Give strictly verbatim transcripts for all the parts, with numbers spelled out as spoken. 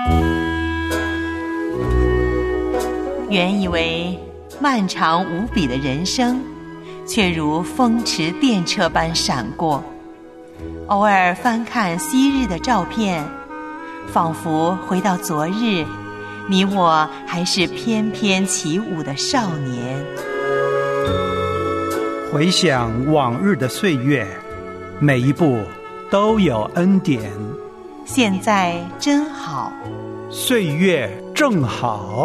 原以为漫长无比的人生，却如风驰电掣般闪过。偶尔翻看昔日的照片，仿佛回到昨日，你我还是翩翩起舞的少年。 回想往日的岁月，每一步都有恩典。 现在真好， 岁月正好。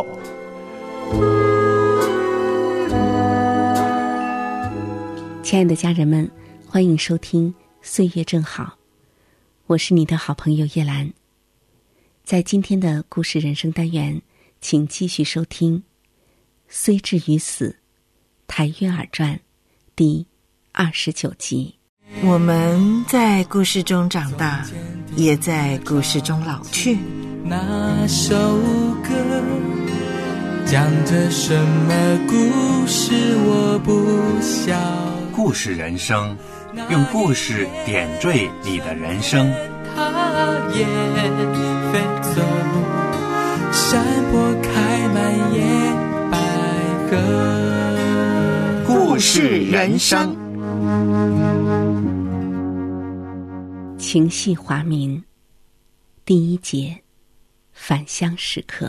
亲爱的家人们，欢迎收听岁月正好，我是你的好朋友叶兰。在今天的故事人生单元，请继续收听虽至于死，台约尔传第二十九集。 我们在故事中长大，也在故事中老去。 那首歌讲着什么故事，我不晓。 故事人生，用故事点缀你的人生。 它也飞走，山坡开满野百合。 故事人生， 情系华民第一节，返乡时刻。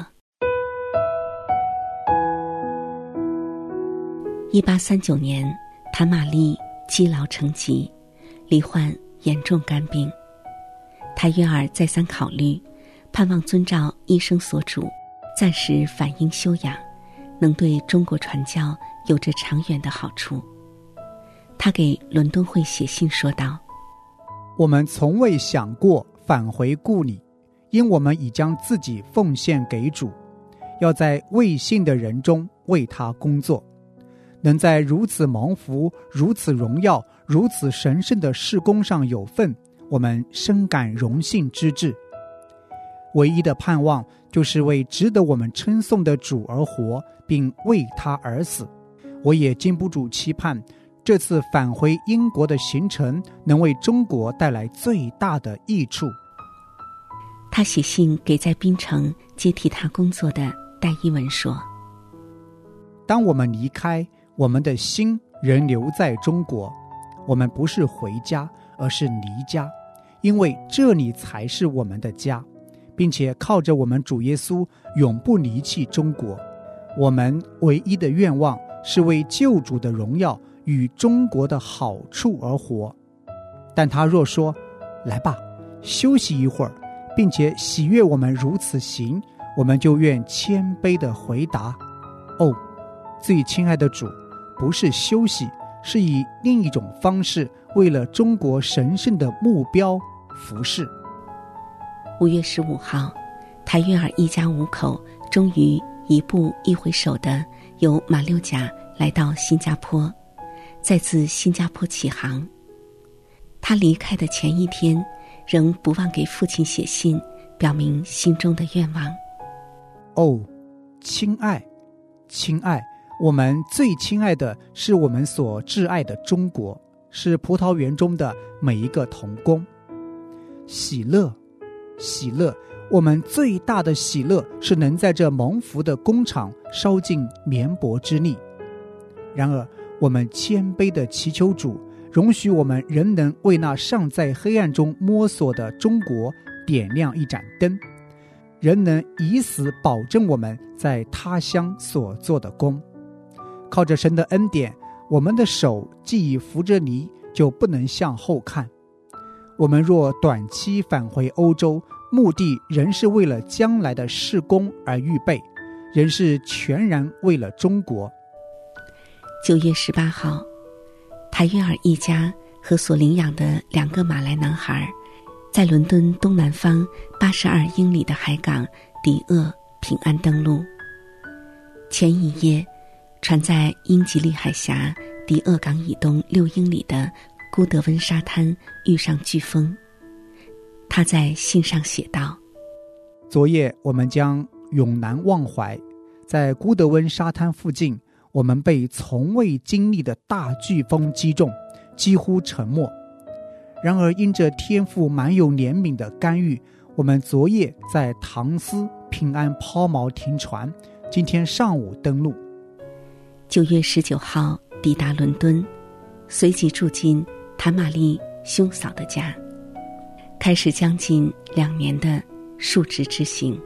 一八三九年，谭玛丽积劳成疾，罹患严重肝病。台约尔再三考虑，盼望遵照医生所嘱，暂时返英休养，能对中国传教有着长远的好处。他给伦敦会写信说道： 我们从未想过返回故里，因我们已将自己奉献给主，要在未信的人中为他工作。能在如此蒙福、如此荣耀、如此神圣的事工上有份，我们深感荣幸之至。唯一的盼望就是为值得我们称颂的主而活，并为他而死。我也禁不住期盼，这次返回英国的行程能为中国带来最大的益处。 他写信给在槟城接替他工作的戴一文说： 当我们离开，我们的心仍留在中国，我们不是回家，而是离家，因为这里才是我们的家，并且靠着我们主耶稣永不离弃中国。我们唯一的愿望是为救主的荣耀与中国的好处而活。但他若说来吧，休息一会儿，并且喜悦我们如此行，我们就愿谦卑地回答：哦，最亲爱的主，不是休息，是以另一种方式为了中国神圣的目标服侍。 五月十五号，台约尔一家五口终于一步一回首的由马六甲来到新加坡，再自新加坡起航。他离开的前一天，仍不忘给父亲写信，表明心中的愿望。 哦，亲爱，亲爱，我们最亲爱的是我们所挚爱的中国，是葡萄园中的每一个童工。喜乐，喜乐，我们最大的喜乐是能在这蒙福的工厂烧尽绵薄之力。然而我们谦卑地祈求主，容许我们仍能为那尚在黑暗中摸索的中国点亮一盏灯，仍能以死保证我们在他乡所做的工。靠着神的恩典，我们的手既已扶着犁，就不能向后看。我们若短期返回欧洲，目的仍是为了将来的事工而预备，仍是全然为了中国。 九月十八号，台约尔一家和所领养的两个马来男孩，在伦敦东南方八十二英里的海港迪厄平安登陆。前一夜，船在英吉利海峡迪厄港以东六英里的孤德温沙滩遇上飓风。他在信上写道： 昨夜我们将永难忘怀，在孤德温沙滩附近，我们被从未经历的大飓风击中，几乎沉没。然而因着天父满有怜悯的干预， 我们昨夜在唐斯平安抛锚停船，今天上午登陆。 九月十九号抵达伦敦，随即住进谭玛丽兄嫂的家，开始将近两年的述职之行。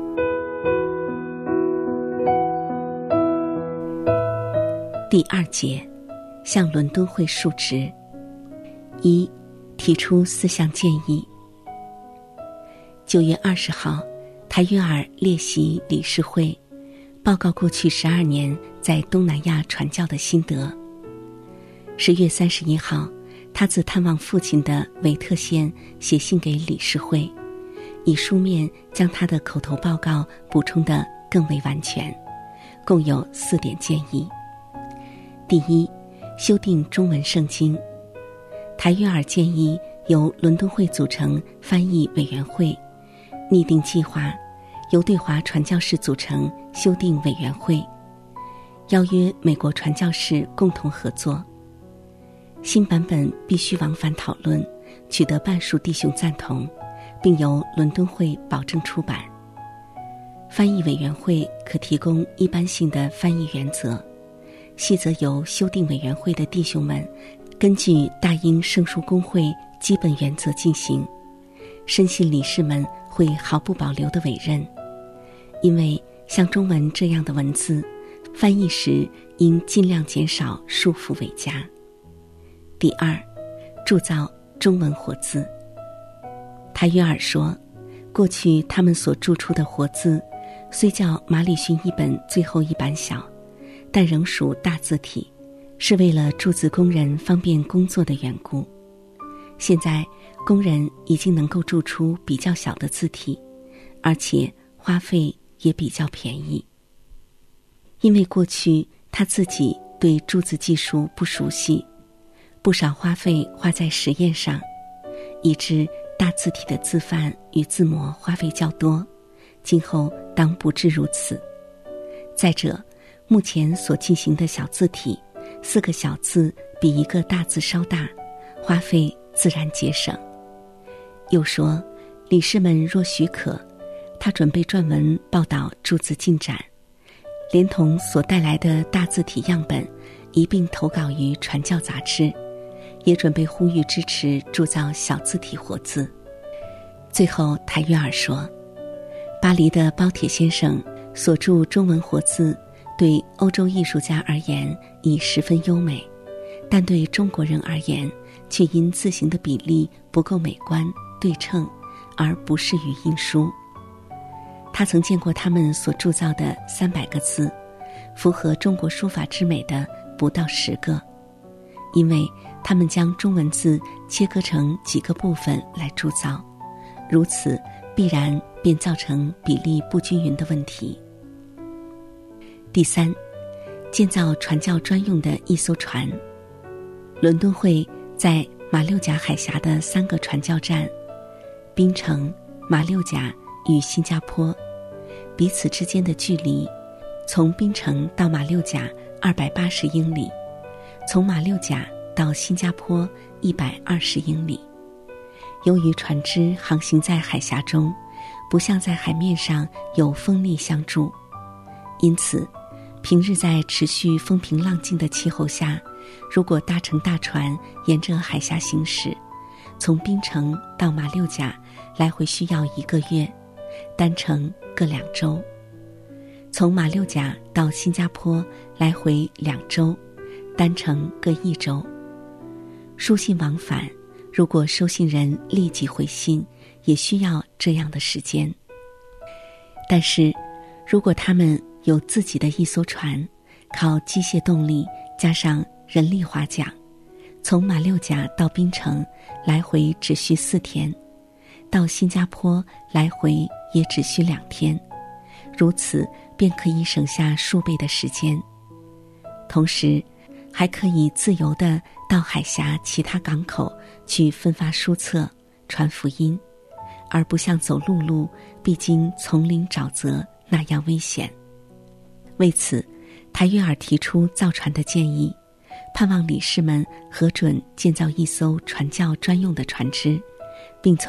第二节，向伦敦会述职。一、提出四项建议。九月二十号，台约尔列席理事会，报告过去十二年在东南亚传教的心得。十月三十一号，他自探望父亲的维特县写信给理事会，以书面将他的口头报告补充得更为完全，共有四点建议。第一，修订中文圣经。台约尔建议由伦敦会组成翻译委员会，拟定计划，由对华传教士组成修订委员会，邀约美国传教士共同合作。新版本必须往返讨论，取得半数弟兄赞同，并由伦敦会保证出版。翻译委员会可提供一般性的翻译原则，细则由修订委员会的弟兄们根据大英圣书公会基本原则进行，深信理事们会毫不保留地委任。因为像中文这样的文字，翻译时应尽量减少束缚为佳。第二，铸造中文活字。台约尔说，过去他们所铸出的活字虽较马里逊译本最后一版小，但仍属大字体，是为了铸字工人方便工作的缘故。现在工人已经能够铸出比较小的字体，而且花费也比较便宜。因为过去他自己对铸字技术不熟悉，不少花费花在实验上，以致大字体的字范与字模花费较多，今后当不至如此。再者，目前所进行的小字体，四个小字比一个大字稍大，花费自然节省。又说，理事们若许可，他准备撰文报道铸字进展，连同所带来的大字体样本一并投稿于传教杂志，也准备呼吁支持铸造小字体活字。最后台约尔说，巴黎的包铁先生所著中文活字对欧洲艺术家而言已十分优美，但对中国人而言却因字形的比例不够美观对称而不适于印书。他曾见过他们所铸造的三百个字，符合中国书法之美的不到十个，因为他们将中文字切割成几个部分来铸造，如此必然便造成比例不均匀的问题。第三，建造传教专用的一艘船。伦敦会在马六甲海峡的三个传教站，槟城、马六甲与新加坡，彼此之间的距离，从槟城到马六甲二百八十英里，从马六甲到新加坡一百二十英里。由于船只航行在海峡中，不像在海面上有风力相助，因此平日在持续风平浪静的气候下，如果搭乘大船沿着海峡行驶，从槟城到马六甲来回需要一个月，单程各两周；从马六甲到新加坡来回两周，单程各一周。书信往返，如果收信人立即回信，也需要这样的时间。但是如果他们有自己的一艘船，靠机械动力加上人力划桨，从马六甲到槟城来回只需四天，到新加坡来回也只需两天，如此便可以省下数倍的时间。同时还可以自由地到海峡其他港口去分发书册、传福音，而不像走陆路必经丛林沼泽那样危险。为此，台约尔提出造船的建议，盼望理事们核准建造一艘传教专用的船只，并从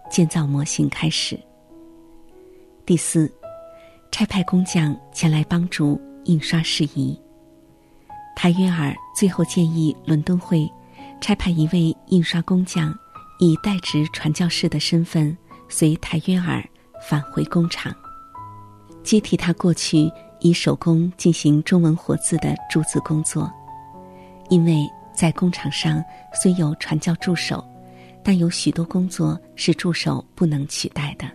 建造模型开始。第四，差派工匠前来帮助印刷事宜。台约尔最后建议伦敦会差派一位印刷工匠，以代职传教士的身份随台约尔返回工厂，接替他过去以手工进行中文活字的铸字工作。因为在工厂上虽有传教助手，但有许多工作是助手不能取代的。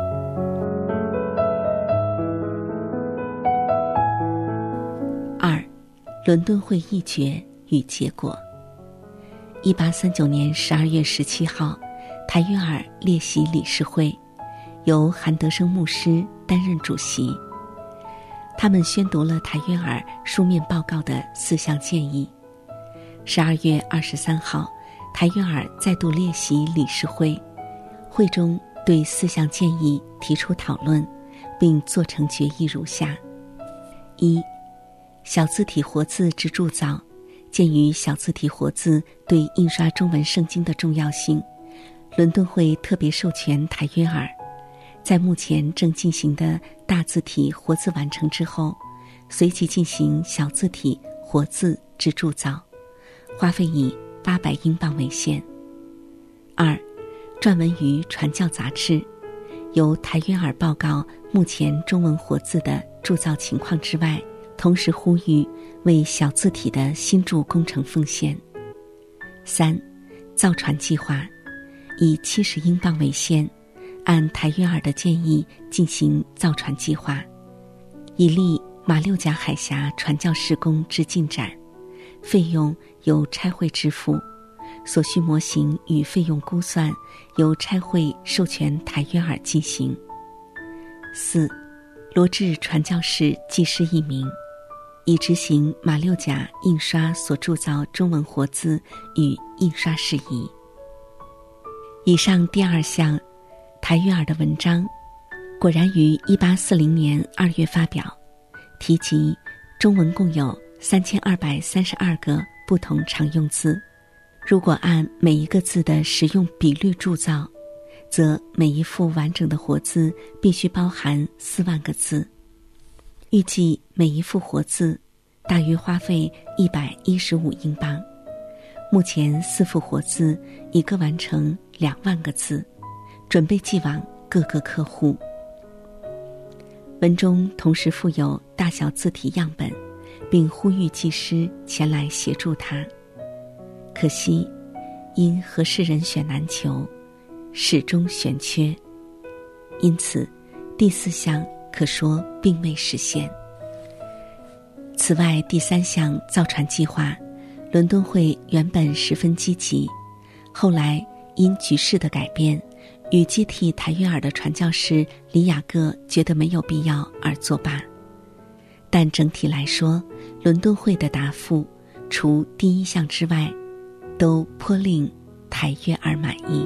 二，伦敦会议决与结果。一八三九年十二月十七号，台约尔列席理事会，由韩德生牧师担任主席。他们宣读了台约尔书面报告的四项建议。十二月二十三号，台约尔再度列席理事会，会中对四项建议提出讨论，并做成决议如下：一、小字体活字之铸造。鉴于小字体活字对印刷中文圣经的重要性，伦敦会特别授权台约尔，在目前正进行的大字体活字完成之后，随即进行小字体活字之铸造，花费以八百英镑为限。二、撰文于传教杂志，由台约尔报告目前中文活字的铸造情况之外，同时呼吁为小字体的新铸工程奉献。三、造船计划，以七十英镑为限，按台约尔的建议进行造船计划，以利马六甲海峡传教事工之进展，费用由差会支付，所需模型与费用估算由差会授权台约尔进行。四、罗致传教士技师一名，以执行马六甲印刷所铸造中文活字与印刷事宜。以上第二项台约尔的文章果然于一八四零年二月发表，提及中文共有三千二百三十二个不同常用字，如果按每一个字的实用比率铸造，则每一幅完整的活字必须包含四万个字。预计每一幅活字大约花费一百一十五英镑。目前四幅活字一个完成两万个字，准备寄往各个客户。文中同时附有大小字体样本，并呼吁技师前来协助他。可惜因合适人选难求，始终悬缺，因此第四项可说并未实现。此外，第三项造船计划，伦敦会原本十分积极，后来因局势的改变与接替台约尔的传教士李雅各觉得没有必要而作罢。但整体来说，伦敦会的答复除第一项之外，都颇令台约尔满意。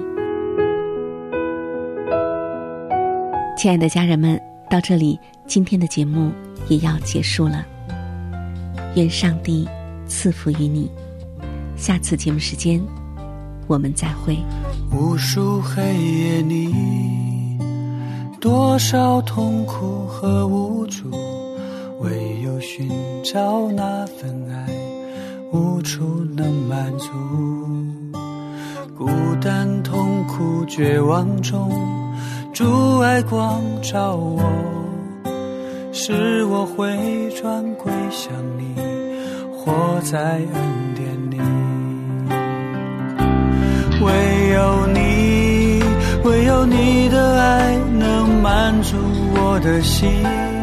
亲爱的家人们，到这里今天的节目也要结束了。愿上帝赐福于你，下次节目时间我们再会。 无数黑夜里，多少痛苦和无助，唯有寻找那份爱，无处能满足。孤单痛苦绝望中，主爱光照我，使我回转归向你，活在恩典里。唯有你，唯有你的爱能满足我的心。